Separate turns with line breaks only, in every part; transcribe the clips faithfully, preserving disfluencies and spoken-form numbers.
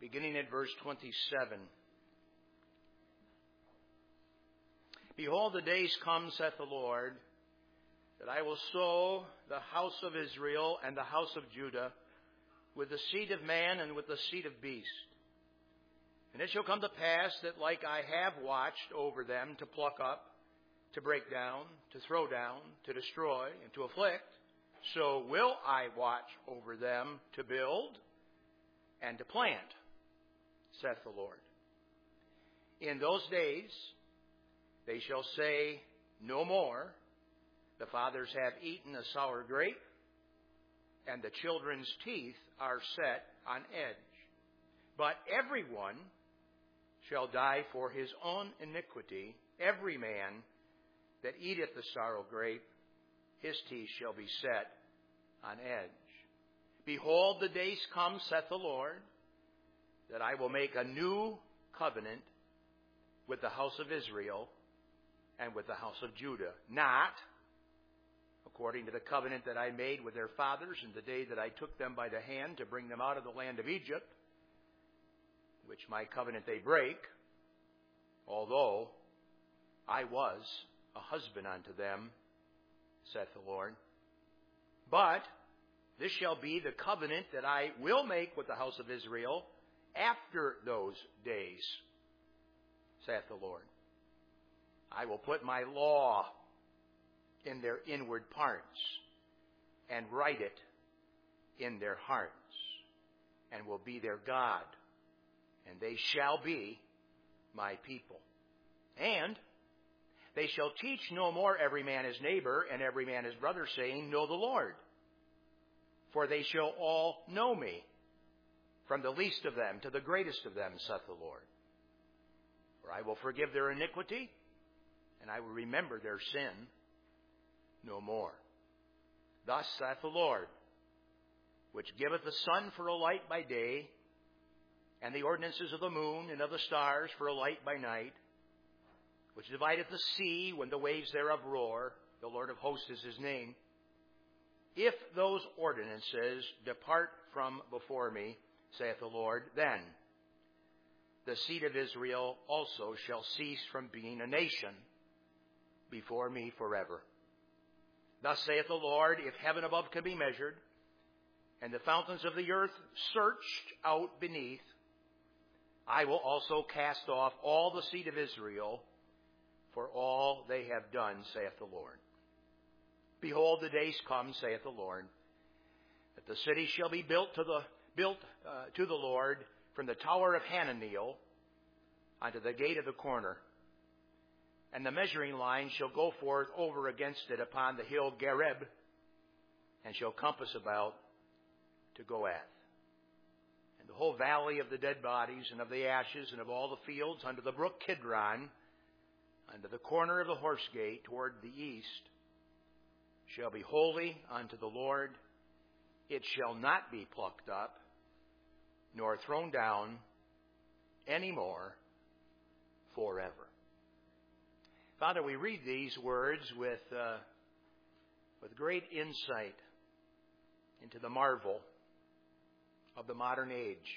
beginning at verse twenty-seven. Behold, the days come, saith the Lord, that I will sow the house of Israel and the house of Judah with the seed of man and with the seed of beast. And it shall come to pass that like I have watched over them to pluck up, to break down, to throw down, to destroy, and to afflict, so will I watch over them to build and to plant, saith the Lord. In those days they shall say no more, the fathers have eaten a sour grape, and the children's teeth are set on edge. But everyone shall die for his own iniquity. Every man that eateth the sour grape, his teeth shall be set on edge. Behold, the days come, saith the Lord, that I will make a new covenant with the house of Israel and with the house of Judah, not according to the covenant that I made with their fathers in the day that I took them by the hand to bring them out of the land of Egypt, which my covenant they break, although I was a husband unto them, saith the Lord. But this shall be the covenant that I will make with the house of Israel after those days, saith the Lord. I will put my law in their inward parts and write it in their hearts, and will be their God, and they shall be my people. And they shall teach no more every man his neighbor and every man his brother, saying, Know the Lord. For they shall all know me, from the least of them to the greatest of them, saith the Lord. For I will forgive their iniquity, and I will remember their sin no more. Thus saith the Lord, which giveth the sun for a light by day, and the ordinances of the moon and of the stars for a light by night, which divideth the sea when the waves thereof roar, the Lord of hosts is his name. If those ordinances depart from before me, saith the Lord, then the seed of Israel also shall cease from being a nation before me forever. Thus saith the Lord, if heaven above can be measured, and the fountains of the earth searched out beneath, I will also cast off all the seed of Israel for all they have done, saith the Lord. Behold, the days come, saith the Lord, that the city shall be built to the built uh, to the Lord from the tower of Hananeel unto the gate of the corner. And the measuring line shall go forth over against it upon the hill Gareb, and shall compass about to Goath. And the whole valley of the dead bodies, and of the ashes, and of all the fields, unto the brook Kidron, unto the corner of the horse gate toward the east, shall be holy unto the Lord. It shall not be plucked up, nor thrown down any more forever. Father, we read these words with uh, with great insight into the marvel of the modern age,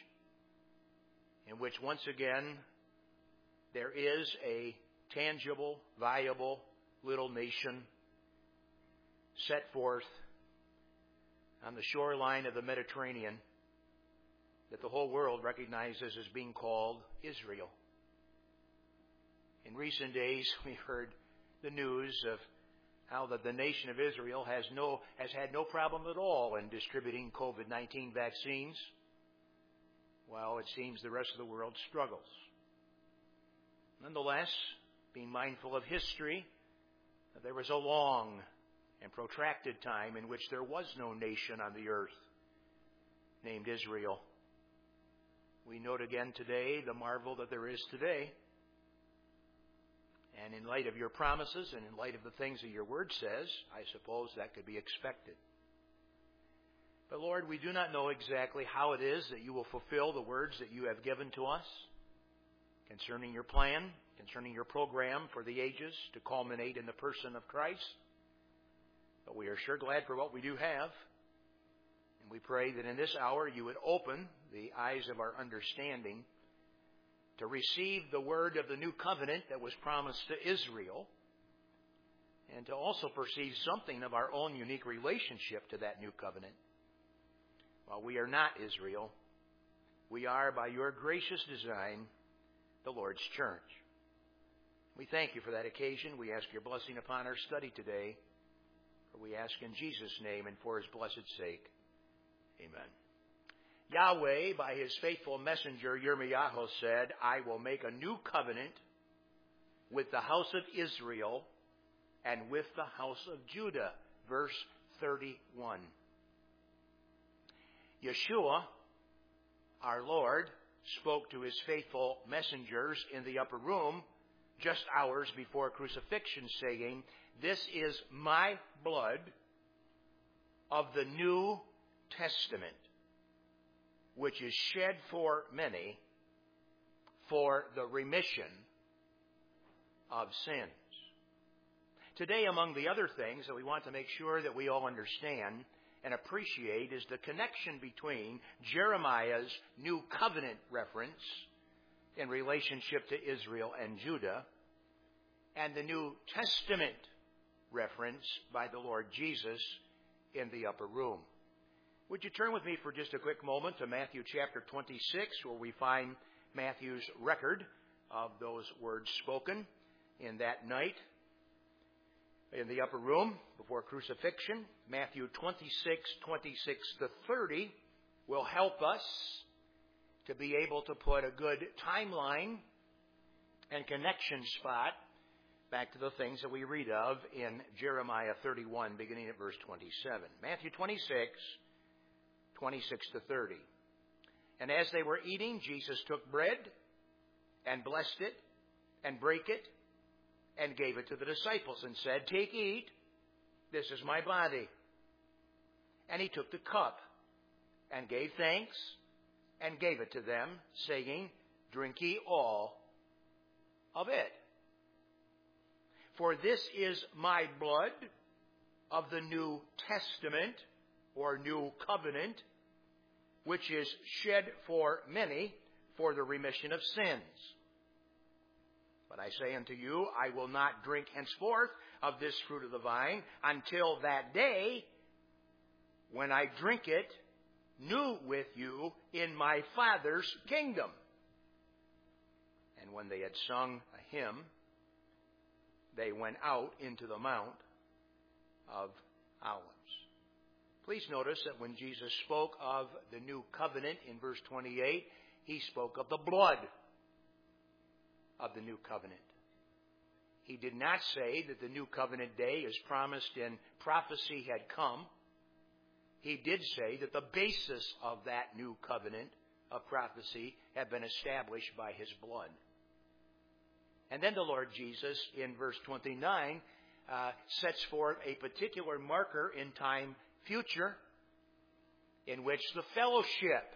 in which once again there is a tangible, viable little nation set forth on the shoreline of the Mediterranean that the whole world recognizes as being called Israel. In recent days, we heard the news of how that the nation of Israel has no has had no problem at all in distributing COVID nineteen vaccines, while it seems the rest of the world struggles. Nonetheless, being mindful of history, there was a long and protracted time in which there was no nation on the earth named Israel. We note again today the marvel that there is today. And in light of your promises and in light of the things that your word says, I suppose that could be expected. But Lord, we do not know exactly how it is that you will fulfill the words that you have given to us concerning your plan, concerning your program for the ages to culminate in the person of Christ. But we are sure glad for what we do have. We pray that in this hour you would open the eyes of our understanding to receive the word of the new covenant that was promised to Israel, and to also perceive something of our own unique relationship to that new covenant. While we are not Israel, we are, by your gracious design, the Lord's church. We thank you for that occasion. We ask your blessing upon our study today. For we ask in Jesus' name and for his blessed sake. Amen. Yahweh, by his faithful messenger Yirmiyahu, said, I will make a new covenant with the house of Israel and with the house of Judah. Verse thirty-one. Yeshua, our Lord, spoke to his faithful messengers in the upper room just hours before crucifixion, saying, This is my blood of the New Testament, which is shed for many for the remission of sins. Today, among the other things that we want to make sure that we all understand and appreciate is the connection between Jeremiah's New Covenant reference in relationship to Israel and Judah and the New Testament reference by the Lord Jesus in the upper room. Would you turn with me for just a quick moment to Matthew chapter twenty-six, where we find Matthew's record of those words spoken in that night in the upper room before crucifixion. Matthew twenty-six, twenty-six to thirty will help us to be able to put a good timeline and connection spot back to the things that we read of in Jeremiah thirty-one, beginning at verse twenty-seven. Matthew twenty-six, twenty-six to thirty. And as they were eating, Jesus took bread and blessed it and brake it and gave it to the disciples and said, Take, eat, this is my body. And he took the cup and gave thanks and gave it to them, saying, Drink ye all of it. For this is my blood of the New Testament, or New Covenant, which is shed for many for the remission of sins. But I say unto you, I will not drink henceforth of this fruit of the vine until that day when I drink it new with you in my Father's kingdom. And when they had sung a hymn, they went out into the Mount of Olives. Please notice that when Jesus spoke of the new covenant in verse twenty-eight, he spoke of the blood of the new covenant. He did not say that the new covenant day, as promised in prophecy, had come. He did say that the basis of that new covenant of prophecy had been established by his blood. And then the Lord Jesus, in verse twenty-nine, uh, sets forth a particular marker in time future in which the fellowship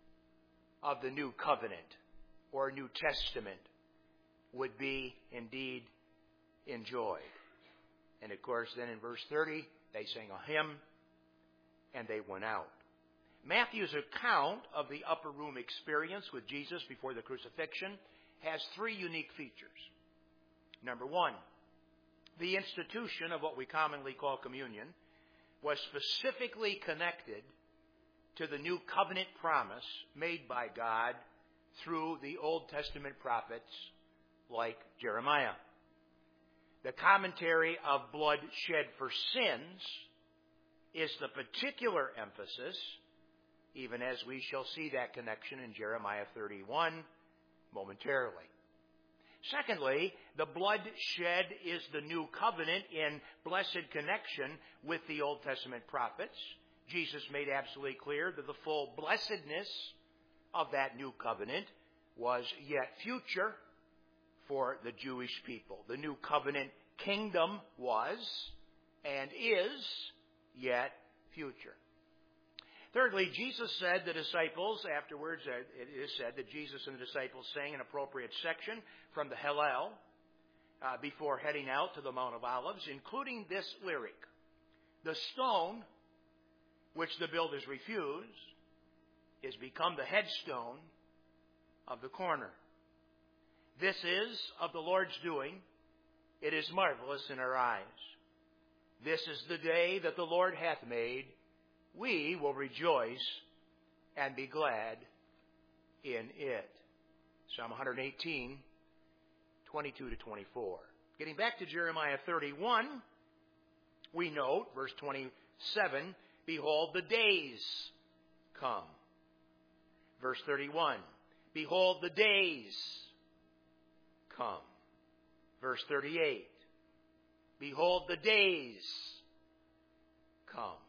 of the new covenant or New Testament would be indeed enjoyed. And of course, then in verse thirty, they sang a hymn and they went out. Matthew's account of the upper room experience with Jesus before the crucifixion has three unique features. Number one, the institution of what we commonly call communion was specifically connected to the new covenant promise made by God through the Old Testament prophets like Jeremiah. The commentary of blood shed for sins is the particular emphasis, even as we shall see that connection in Jeremiah thirty-one momentarily. Secondly, the blood shed is the new covenant in blessed connection with the Old Testament prophets. Jesus made absolutely clear that the full blessedness of that new covenant was yet future for the Jewish people. The new covenant kingdom was and is yet future. Thirdly, Jesus said the disciples, afterwards it is said that Jesus and the disciples sang an appropriate section from the Hallel uh, before heading out to the Mount of Olives, including this lyric: The stone which the builders refused, is become the headstone of the corner. This is of the Lord's doing. It is marvelous in our eyes. This is the day that the Lord hath made. We will rejoice and be glad in it. Psalm one eighteen, twenty-two to twenty-four. Getting back to Jeremiah thirty-one, we note, verse twenty-seven, behold, the days come. Verse thirty-one, behold, the days come. Verse thirty-eight, behold, the days come.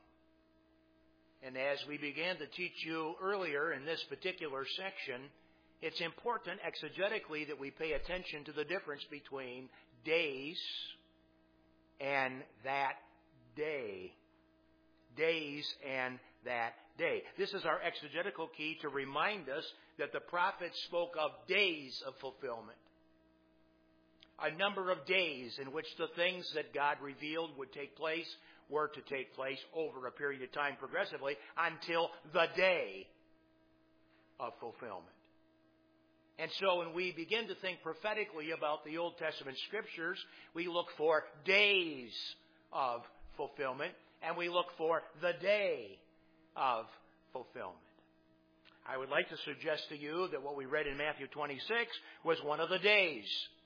And as we began to teach you earlier in this particular section, it's important exegetically that we pay attention to the difference between days and that day. Days and that day. This is our exegetical key to remind us that the prophets spoke of days of fulfillment. A number of days in which the things that God revealed would take place were to take place over a period of time progressively until the day of fulfillment. And so when we begin to think prophetically about the Old Testament Scriptures, we look for days of fulfillment, and we look for the day of fulfillment. I would like to suggest to you that what we read in Matthew twenty-six was one of the days,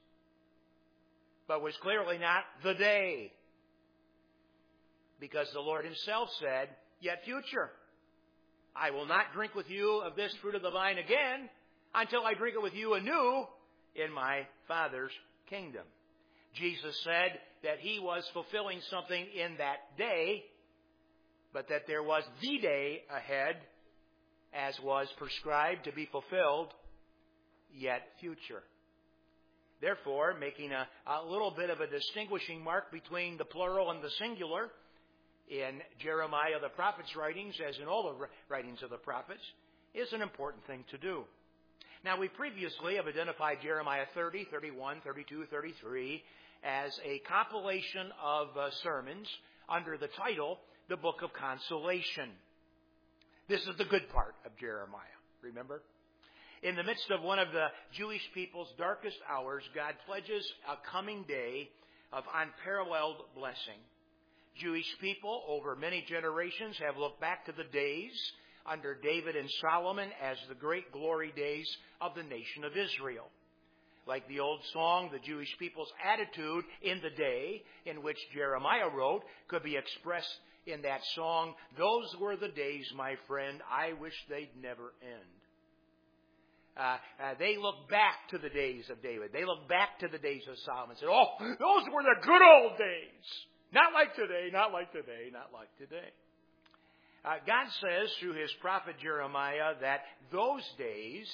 but was clearly not the day. Because the Lord himself said, yet future, I will not drink with you of this fruit of the vine again until I drink it with you anew in my Father's kingdom. Jesus said that he was fulfilling something in that day, but that there was the day ahead, as was prescribed to be fulfilled, yet future. Therefore, making a, a little bit of a distinguishing mark between the plural and the singular, in Jeremiah the prophet's writings, as in all the writings of the prophets, is an important thing to do. Now, we previously have identified Jeremiah thirty, thirty-one, thirty-two, thirty-three as a compilation of uh, sermons under the title, The Book of Consolation. This is the good part of Jeremiah, remember? In the midst of one of the Jewish people's darkest hours, God pledges a coming day of unparalleled blessing. Jewish people over many generations have looked back to the days under David and Solomon as the great glory days of the nation of Israel. Like the old song, the Jewish people's attitude in the day in which Jeremiah wrote could be expressed in that song, those were the days, my friend, I wish they'd never end. Uh, uh, they look back to the days of David. They look back to the days of Solomon and said, oh, those were the good old days. Not like today, not like today, not like today. Uh, God says through his prophet Jeremiah that those days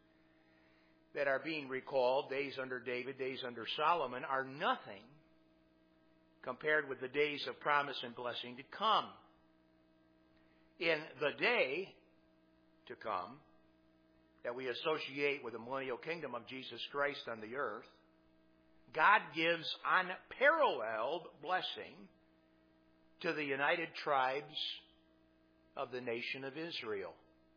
that are being recalled, days under David, days under Solomon, are nothing compared with the days of promise and blessing to come. In the day to come that we associate with the millennial kingdom of Jesus Christ on the earth, God gives unparalleled blessing to the united tribes of the nation of Israel.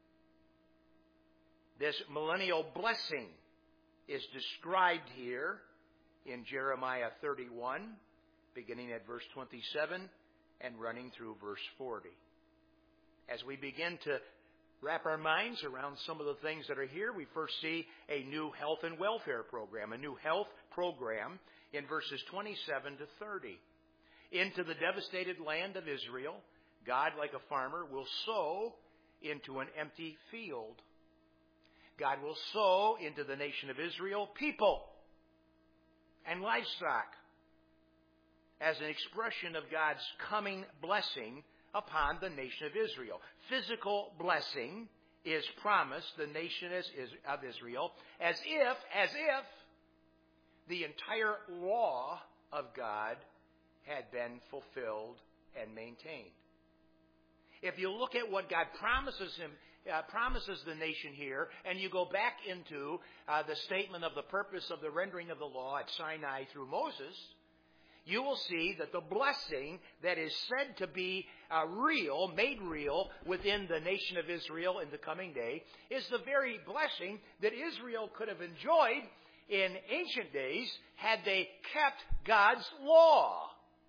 This millennial blessing is described here in Jeremiah thirty-one, beginning at verse twenty-seven and running through verse forty. As we begin to wrap our minds around some of the things that are here, we first see a new health and welfare program, a new health program in verses twenty-seven to thirty. Into the devastated land of Israel, God, like a farmer, will sow into an empty field. God will sow into the nation of Israel people and livestock as an expression of God's coming blessing upon the nation of Israel. Physical blessing is promised the nation of Israel as if, as if the entire law of God had been fulfilled and maintained. If you look at what God promises him, uh, promises the nation here, and you go back into uh, the statement of the purpose of the rendering of the law at Sinai through Moses, you will see that the blessing that is said to be uh, real, made real within the nation of Israel in the coming day, is the very blessing that Israel could have enjoyed in ancient days had they kept God's law.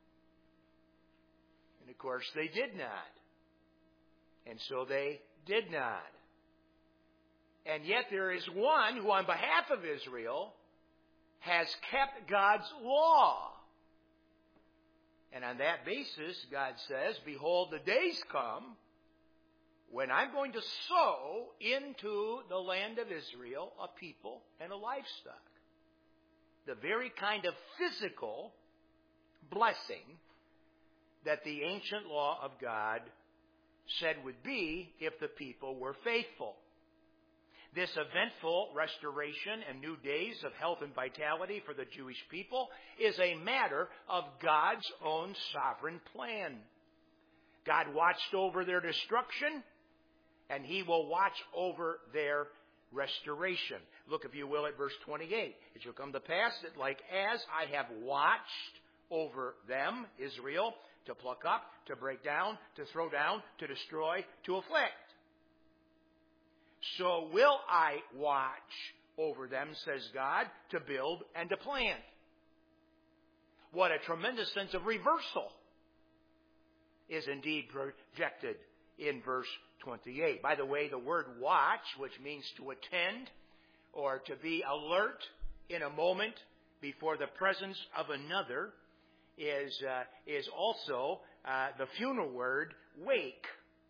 And of course they did not. And so they did not. And yet there is one who on behalf of Israel has kept God's law. And on that basis, God says, behold, the days come when I'm going to sow into the land of Israel a people and a livestock. The very kind of physical blessing that the ancient law of God said would be if the people were faithful. This eventful restoration and new days of health and vitality for the Jewish people is a matter of God's own sovereign plan. God watched over their destruction, and He will watch over their restoration. Look, if you will, at verse twenty-eight. It shall come to pass that like as I have watched over them, Israel, to pluck up, to break down, to throw down, to destroy, to afflict, so will I watch over them, says God, to build and to plant. What a tremendous sense of reversal is indeed projected in verse twenty-eight. By the way, the word watch, which means to attend or to be alert in a moment before the presence of another, is, uh, is also uh, the funeral word wake.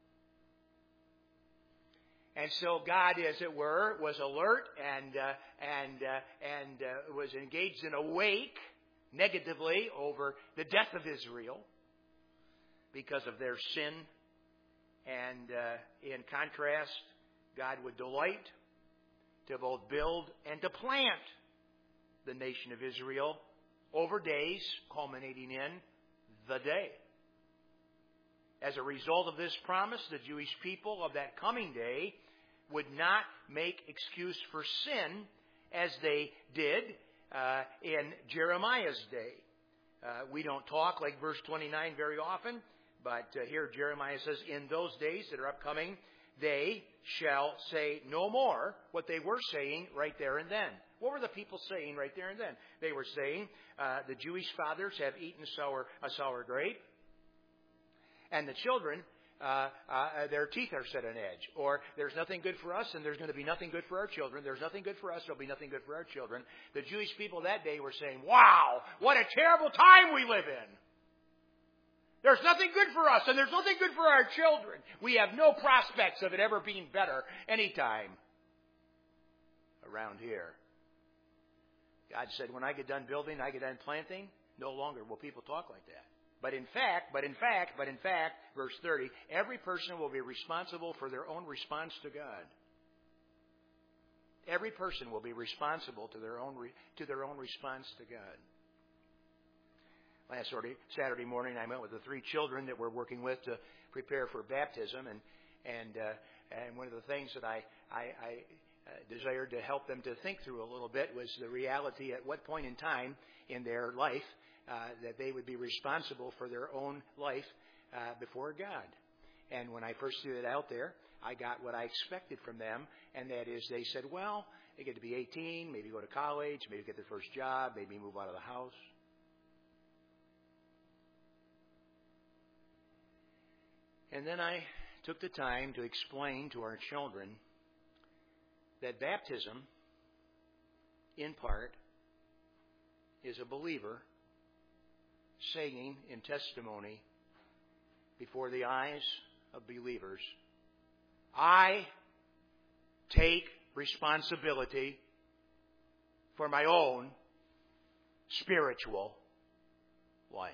And so God, as it were, was alert and uh, and uh, and uh, was engaged in a wake negatively over the death of Israel because of their sin. And uh, in contrast, God would delight to both build and to plant the nation of Israel over days, culminating in the day. As a result of this promise, the Jewish people of that coming day would not make excuse for sin as they did uh, in Jeremiah's day. Uh, we don't talk like verse twenty-nine very often, but uh, here Jeremiah says, in those days that are upcoming, they shall say no more what they were saying right there and then. What were the people saying right there and then? They were saying, uh, the Jewish fathers have eaten sour, a sour grape, and the children, uh, uh, their teeth are set on edge. Or there's nothing good for us, and there's going to be nothing good for our children. There's nothing good for us, there'll be nothing good for our children. The Jewish people that day were saying, wow, what a terrible time we live in. There's nothing good for us, and there's nothing good for our children. We have no prospects of it ever being better anytime around here. God said, when I get done building, I get done planting, no longer will people talk like that. But in fact, but in fact, but in fact, verse thirty, every person will be responsible for their own response to God. Every person will be responsible to their own re- to their own response to God. Last Saturday morning, I met with the three children that we're working with to prepare for baptism, and and uh, and one of the things that I I, I uh, desired to help them to think through a little bit was the reality at what point in time in their life uh, that they would be responsible for their own life uh, before God. And when I first threw it out there, I got what I expected from them, and that is they said, well, they get to be eighteen, maybe go to college, maybe get their first job, maybe move out of the house. And then I took the time to explain to our children that baptism, in part, is a believer saying in testimony before the eyes of believers, I take responsibility for my own spiritual life.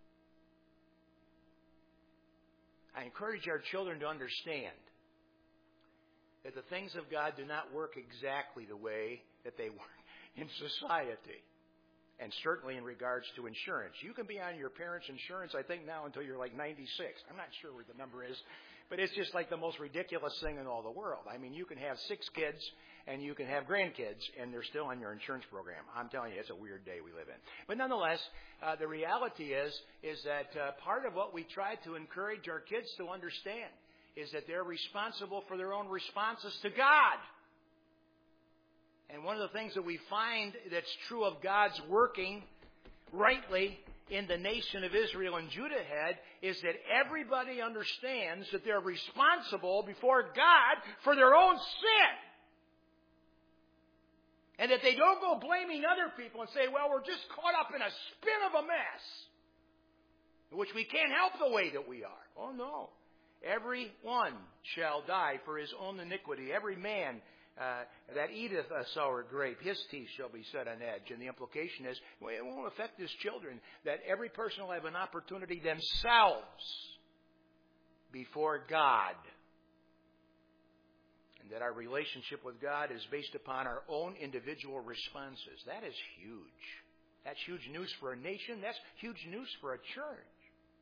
I encourage our children to understand that the things of God do not work exactly the way that they work in society, and certainly in regards to insurance. You can be on your parents' insurance, I think now, until you're like ninety-six. I'm not sure where the number is, but it's just like the most ridiculous thing in all the world. I mean, you can have six kids, and you can have grandkids, and they're still on your insurance program. I'm telling you, it's a weird day we live in. But nonetheless, uh, the reality is, is that uh, part of what we try to encourage our kids to understand is that they're responsible for their own responses to God. And one of the things that we find that's true of God's working rightly in the nation of Israel and Judah had is that everybody understands that they're responsible before God for their own sin. And that they don't go blaming other people and say, well, we're just caught up in a spin of a mess, in which we can't help the way that we are. Oh, no. Every one shall die for his own iniquity. Every man Uh, that eateth a sour grape, his teeth shall be set on edge. And the implication is, well, it won't affect his children. That every person will have an opportunity themselves before God. And that our relationship with God is based upon our own individual responses. That is huge. That's huge news for a nation. That's huge news for a church.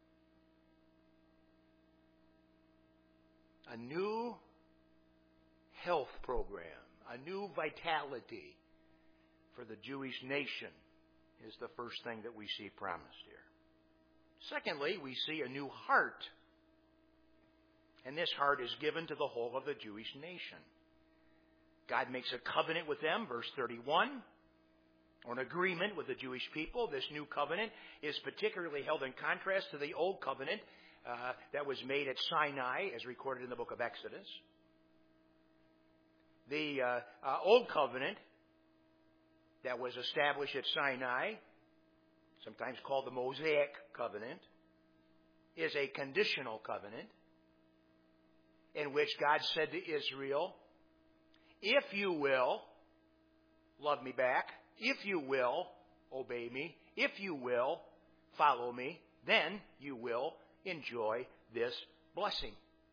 A new health program, a new vitality for the Jewish nation is the first thing that we see promised here. Secondly, we see a new heart. And this heart is given to the whole of the Jewish nation. God makes a covenant with them, verse thirty-one, or an agreement with the Jewish people. This new covenant is particularly held in contrast to the old covenant uh, that was made at Sinai, as recorded in the book of Exodus. The uh, uh, Old Covenant that was established at Sinai, sometimes called the Mosaic Covenant, is a conditional covenant in which God said to Israel, if you will love me back, if you will obey me, if you will follow me, then you will enjoy this blessing.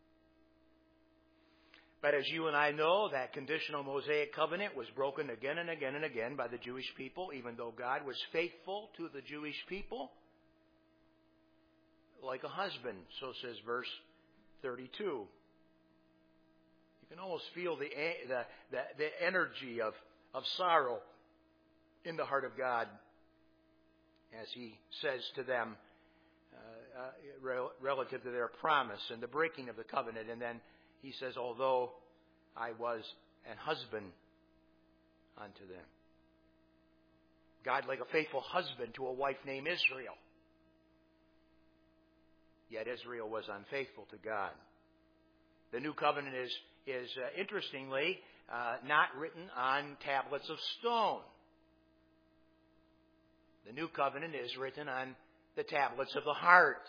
But as you and I know, that conditional Mosaic covenant was broken again and again and again by the Jewish people, even though God was faithful to the Jewish people. Like a husband, so says verse thirty-two. You can almost feel the the, the, the energy of, of sorrow in the heart of God as he says to them uh, uh, rel- relative to their promise and the breaking of the covenant. And then he says, although I was an husband unto them. God, like a faithful husband to a wife named Israel. Yet Israel was unfaithful to God. The new covenant is, is uh, interestingly, uh, not written on tablets of stone. The new covenant is written on the tablets of the heart.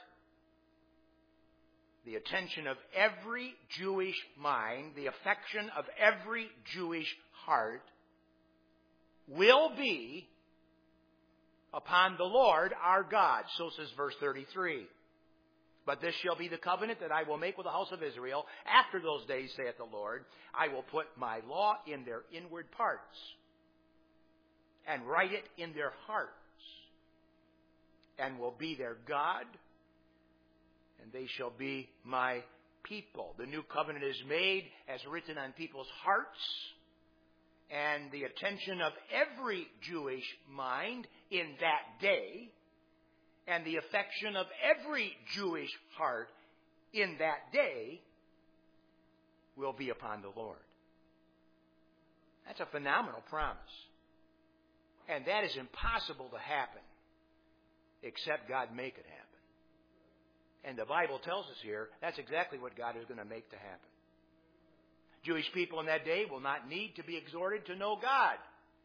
The attention of every Jewish mind, the affection of every Jewish heart will be upon the Lord our God. So says verse thirty-three. But this shall be the covenant that I will make with the house of Israel. After those days, saith the Lord, I will put my law in their inward parts and write it in their hearts, and will be their God, and they shall be my people. The new covenant is made as written on people's hearts, and the attention of every Jewish mind in that day, and the affection of every Jewish heart in that day will be upon the Lord. That's a phenomenal promise. And that is impossible to happen except God make it happen. And the Bible tells us here that's exactly what God is going to make to happen. Jewish people in that day will not need to be exhorted to know God.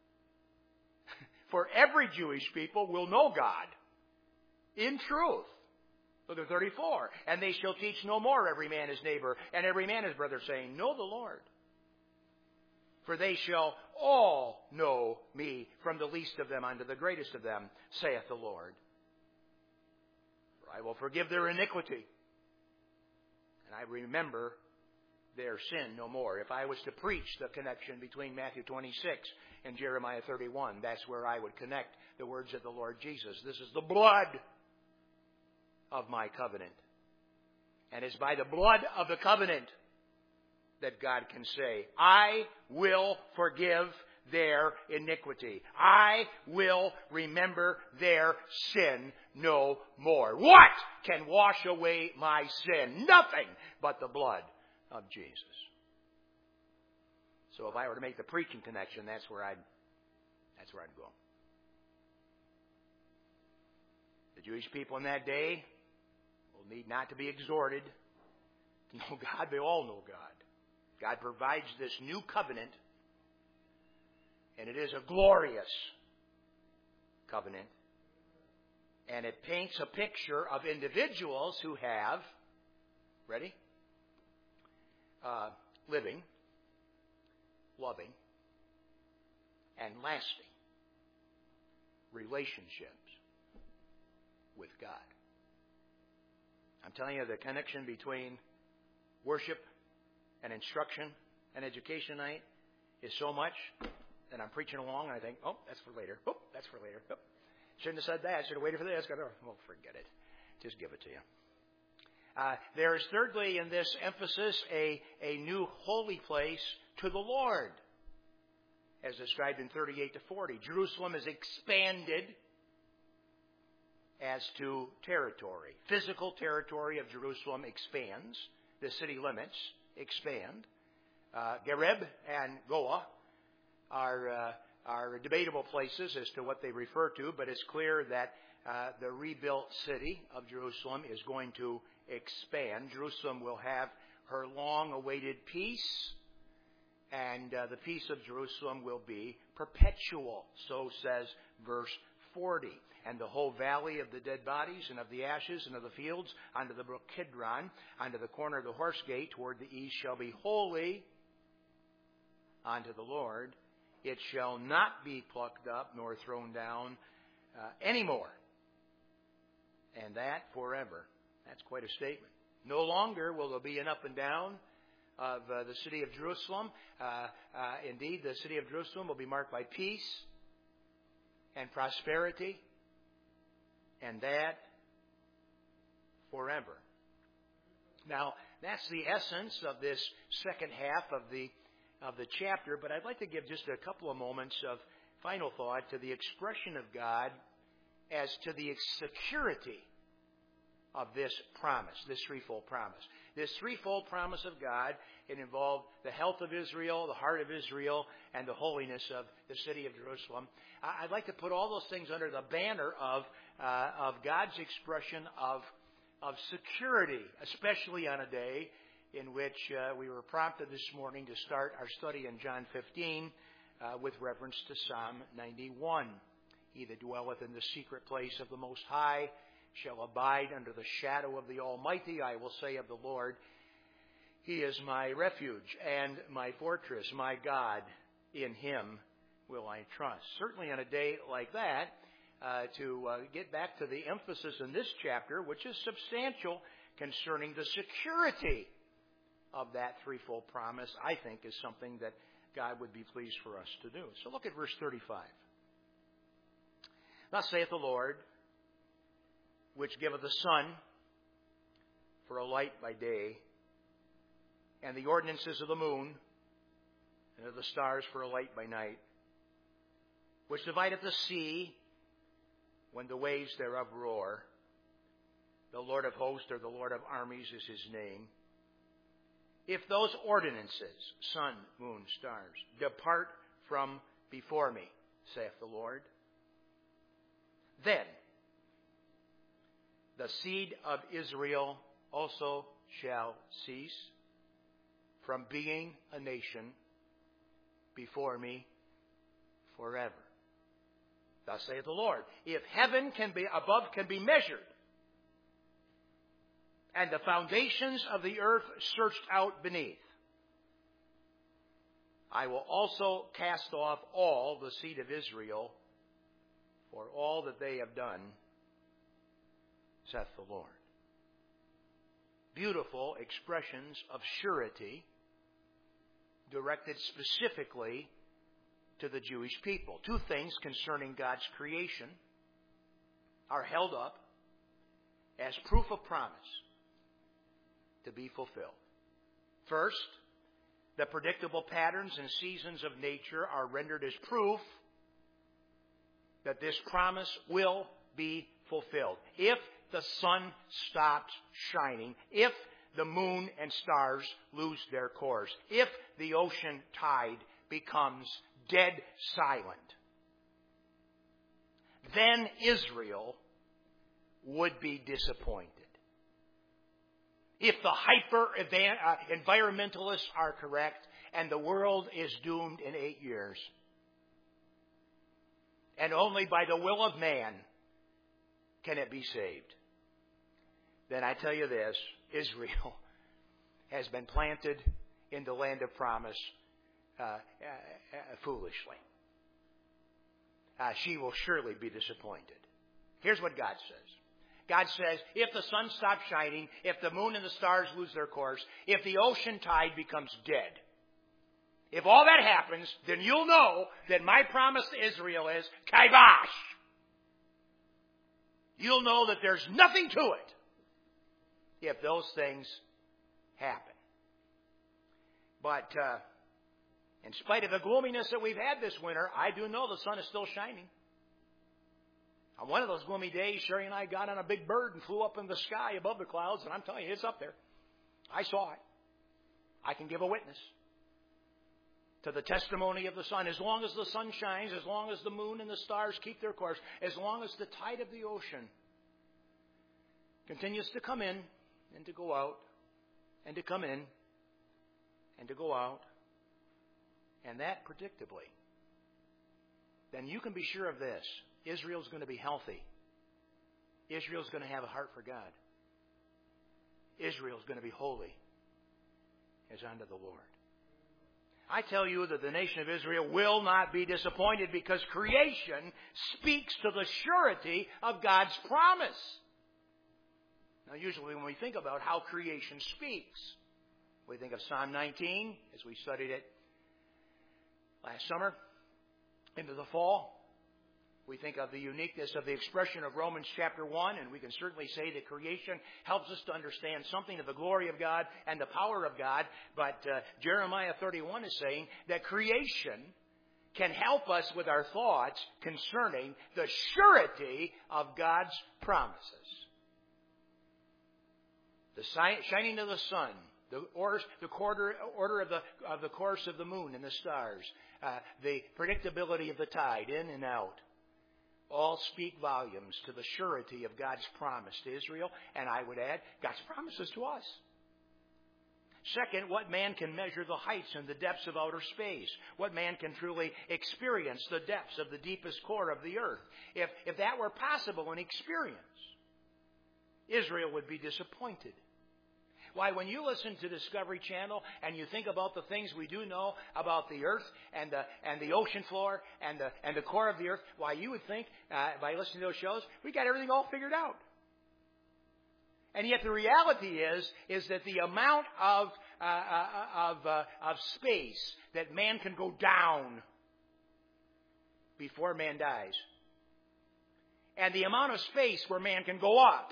For every Jewish people will know God in truth. Look at thirty-four. And they shall teach no more every man his neighbor and every man his brother, saying, know the Lord. For they shall all know me, from the least of them unto the greatest of them, saith the Lord. For I will forgive their iniquity, and I remember their sin no more. If I was to preach the connection between Matthew twenty-six and Jeremiah thirty-one, that's where I would connect the words of the Lord Jesus. This is the blood of my covenant. And it's by the blood of the covenant that God can say, I will forgive their iniquity. I will remember their sin no more. What can wash away my sin? Nothing but the blood of Jesus. So if I were to make the preaching connection, that's where I'd, that's where I'd go. The Jewish people in that day will need not to be exhorted to know God. They all know God. God provides this new covenant, and it is a glorious covenant. And it paints a picture of individuals who have, ready? Uh, living, loving, and lasting relationships with God. I'm telling you, the connection between worship and instruction and education night is so much that I'm preaching along and I think, oh, that's for later. Oh, that's for later. Oh, shouldn't have said that. Should have waited for this. Well, forget it. Just give it to you. Uh, there is thirdly in this emphasis a, a new holy place to the Lord, as described in thirty-eight to forty. Jerusalem is expanded as to territory. Physical territory of Jerusalem expands. The city limits expand. Uh, Gareb and Goah are uh, are debatable places as to what they refer to, but it's clear that uh, the rebuilt city of Jerusalem is going to expand. Jerusalem will have her long-awaited peace, and uh, the peace of Jerusalem will be perpetual. So says verse forty. And the whole valley of the dead bodies and of the ashes and of the fields unto the brook Kidron, unto the corner of the horse gate toward the east shall be holy unto the Lord. It shall not be plucked up nor thrown down uh, anymore. And that forever. That's quite a statement. No longer will there be an up and down of uh, the city of Jerusalem. Uh, uh, indeed, the city of Jerusalem will be marked by peace and prosperity. And that forever. Now, that's the essence of this second half of the of the chapter, but I'd like to give just a couple of moments of final thought to the expression of God as to the security of this promise, this threefold promise. This threefold promise of God, it involved the health of Israel, the heart of Israel, and the holiness of the city of Jerusalem. I'd like to put all those things under the banner of uh, of God's expression of of security, especially on a day in which uh, we were prompted this morning to start our study in John fifteen uh, with reference to Psalm ninety-one. He that dwelleth in the secret place of the Most High shall abide under the shadow of the Almighty. I will say of the Lord, He is my refuge and my fortress, my God. In Him will I trust. Certainly on a day like that, uh, to uh, get back to the emphasis in this chapter, which is substantial concerning the security of that threefold promise, I think is something that God would be pleased for us to do. So look at verse thirty-five. Thus saith the Lord, which giveth the sun for a light by day, and the ordinances of the moon, and of the stars for a light by night, which divideth the sea when the waves thereof roar. The Lord of hosts, or the Lord of armies, is His name. If those ordinances, sun, moon, stars, depart from before me, saith the Lord, then the seed of Israel also shall cease from being a nation before me forever. Thus saith the Lord, if heaven can be above can be measured, and the foundations of the earth searched out beneath, I will also cast off all the seed of Israel for all that they have done, saith the Lord. Beautiful expressions of surety directed specifically to the Jewish people. Two things concerning God's creation are held up as proof of promise to be fulfilled. First, The predictable patterns and seasons of nature are rendered as proof that this promise will be fulfilled. If the sun stops shining, if the moon and stars lose their course, if the ocean tide becomes dead silent, then Israel would be disappointed. If the hyper-environmentalists are correct and the world is doomed in eight years, and only by the will of man can it be saved, then I tell you this, Israel has been planted in the land of promise uh, uh, uh, foolishly. Uh, she will surely be disappointed. Here's what God says. God says, if the sun stops shining, if the moon and the stars lose their course, if the ocean tide becomes dead, if all that happens, then you'll know that my promise to Israel is kibosh. You'll know that there's nothing to it if those things happen. But uh, in spite of the gloominess that we've had this winter, I do know the sun is still shining. On one of those gloomy days, Sherry and I got on a big bird and flew up in the sky above the clouds, and I'm telling you, it's up there. I saw it. I can give a witness to the testimony of the sun. As long as the sun shines, as long as the moon and the stars keep their course, as long as the tide of the ocean continues to come in and to go out, and to come in and to go out, and that predictably, then you can be sure of this. Israel's going to be healthy. Israel's going to have a heart for God. Israel's going to be holy as unto the Lord. I tell you that the nation of Israel will not be disappointed because creation speaks to the surety of God's promise. Now, usually when we think about how creation speaks, we think of Psalm nineteen, as we studied it last summer into the fall. We think of the uniqueness of the expression of Romans chapter one, and we can certainly say that creation helps us to understand something of the glory of God and the power of God. But uh, Jeremiah thirty-one is saying that creation can help us with our thoughts concerning the surety of God's promises. The shining of the sun, the orders, the quarter, order of the, of the course of the moon and the stars, uh, the predictability of the tide in and out, all speak volumes to the surety of God's promise to Israel, and I would add, God's promises to us. Second, what man can measure the heights and the depths of outer space? What man can truly experience the depths of the deepest core of the earth? If, if that were possible in experience, Israel would be disappointed. Why, when you listen to Discovery Channel and you think about the things we do know about the earth and the and the ocean floor and the and the core of the earth, why, you would think uh, by listening to those shows, we got everything all figured out. And yet the reality is is that the amount of uh, uh, of uh, of space that man can go down before man dies, and the amount of space where man can go up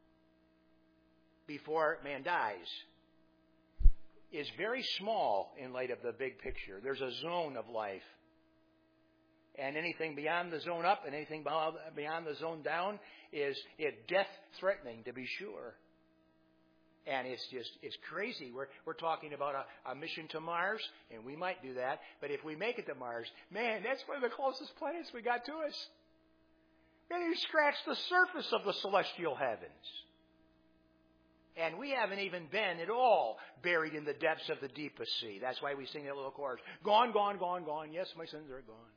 before man dies, is very small in light of the big picture. There's a zone of life. And anything beyond the zone up and anything beyond the zone down is it death-threatening, to be sure. And it's just, it's crazy. We're, we're talking about a, a mission to Mars, and we might do that. But if we make it to Mars, man, that's one of the closest planets we got to us. Man, you scratch the surface of the celestial heavens. And we haven't even been at all buried in the depths of the deepest sea. That's why we sing that little chorus. Gone, gone, gone, gone. Yes, my sins are gone.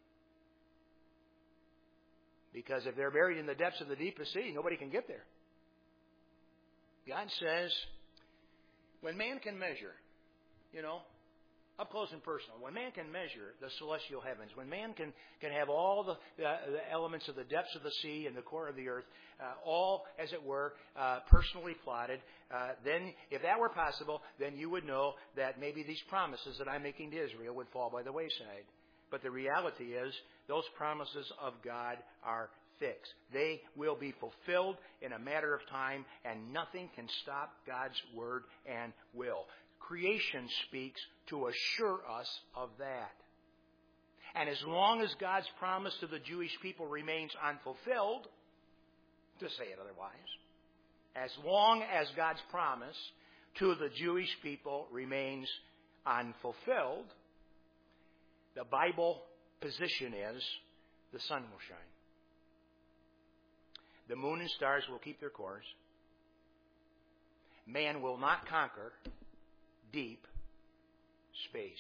Because if they're buried in the depths of the deepest sea, nobody can get there. God says, when man can measure, you know, up close and personal, when man can measure the celestial heavens, when man can, can have all the, uh, the elements of the depths of the sea and the core of the earth, uh, all, as it were, uh, personally plotted, uh, then if that were possible, then you would know that maybe these promises that I'm making to Israel would fall by the wayside. But the reality is, those promises of God are fixed. They will be fulfilled in a matter of time, and nothing can stop God's word and will. creation speaks to assure us of that. And as long as God's promise to the Jewish people remains unfulfilled, to say it otherwise, as long as God's promise to the Jewish people remains unfulfilled, the Bible position is the sun will shine. The moon and stars will keep their course. Man will not conquer deep space.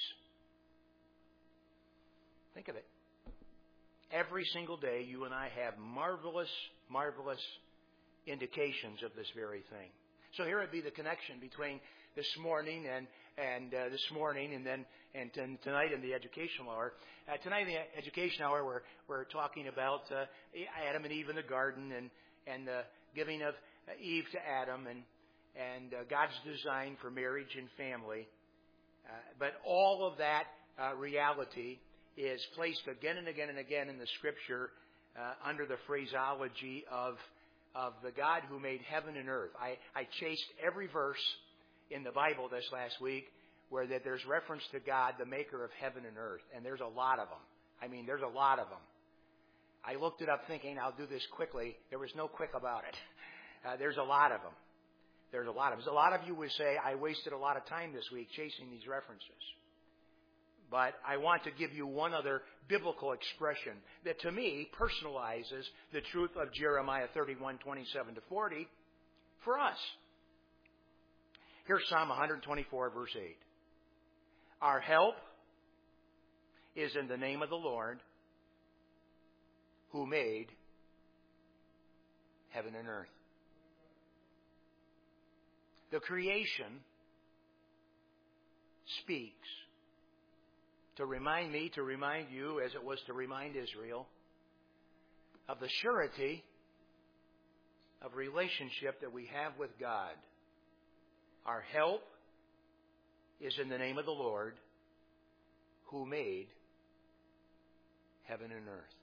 Think of it. Every single day, you and I have marvelous, marvelous indications of this very thing. So here would be the connection between this morning and and uh, this morning and then and, and tonight in the educational hour. Uh, tonight in the education hour, we're we're talking about uh, Adam and Eve in the garden and and the giving of Eve to Adam and and uh, God's design for marriage and family. Uh, but all of that uh, reality is placed again and again and again in the Scripture uh, under the phraseology of of the God who made heaven and earth. I, I chased every verse in the Bible this last week where that there's reference to God, the maker of heaven and earth, and there's a lot of them. I mean, there's a lot of them. I looked it up thinking I'll do this quickly. There was no quick about it. Uh, there's a lot of them. There's a lot of them. A lot of you would say I wasted a lot of time this week chasing these references. But I want to give you one other biblical expression that to me personalizes the truth of Jeremiah thirty-one, twenty-seven to forty for us. Here's Psalm one twenty-four, verse eight. Our help is in the name of the Lord who made heaven and earth. The creation speaks to remind me, to remind you, as it was to remind Israel, of the surety of relationship that we have with God. Our help is in the name of the Lord who made heaven and earth.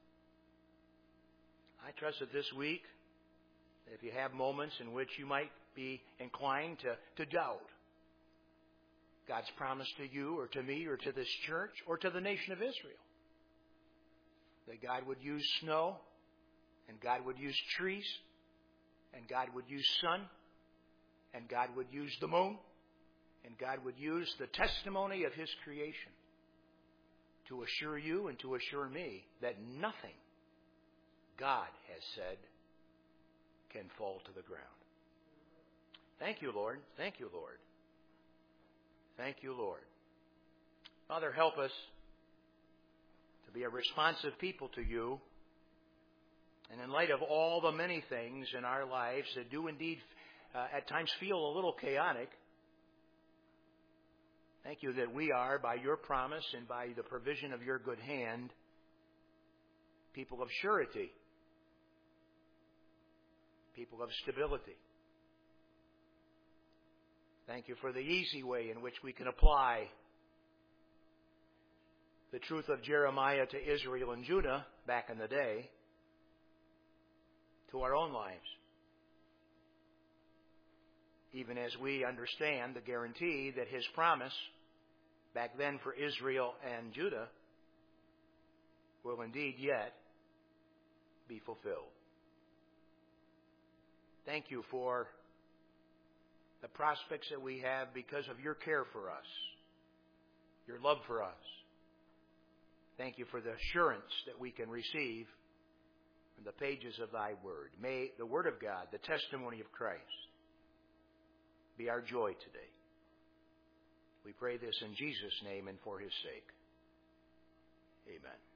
I trust that this week, if you have moments in which you might be inclined to, to doubt God's promise to you or to me or to this church or to the nation of Israel, that God would use snow and God would use trees and God would use sun and God would use the moon and God would use the testimony of His creation to assure you and to assure me that nothing God has said can fall to the ground. Thank you, Lord. Thank you, Lord. Thank you, Lord. Father, help us to be a responsive people to you. And in light of all the many things in our lives that do indeed uh, at times feel a little chaotic, thank you that we are, by your promise and by the provision of your good hand, people of surety, people of stability. Thank you for the easy way in which we can apply the truth of Jeremiah to Israel and Judah back in the day to our own lives. Even as we understand the guarantee that His promise back then for Israel and Judah will indeed yet be fulfilled. Thank you for the prospects that we have because of your care for us, your love for us. Thank you for the assurance that we can receive from the pages of thy word. May the word of God, the testimony of Christ, be our joy today. We pray this in Jesus' name and for His sake. Amen.